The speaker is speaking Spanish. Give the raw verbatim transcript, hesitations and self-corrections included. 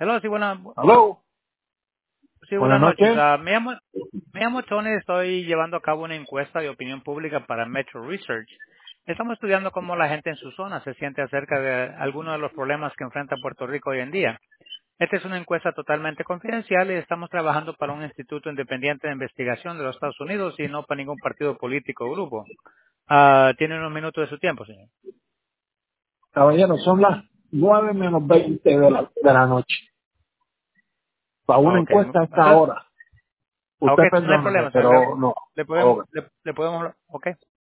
Hello, sí, buena, Aló, sí, buenas buenas noches. noches. Ah, me llamo, me llamo Tony, estoy llevando a cabo una encuesta de opinión pública para Metro Research. Estamos estudiando cómo la gente en su zona se siente acerca de algunos de los problemas que enfrenta Puerto Rico hoy en día. Esta es una encuesta totalmente confidencial y estamos trabajando para un instituto independiente de investigación de los Estados Unidos y no para ningún partido político o grupo. Ah, tiene unos minutos de su tiempo, señor. Caballero, son las nueve menos veinte de la, de la noche. Para Ah, una ok. encuesta a esta Entonces, hora. ah, ok, Usted no hay perdóneme, problema, señor. Le, pero no. le podemos, Ok. le, le podemos, ok.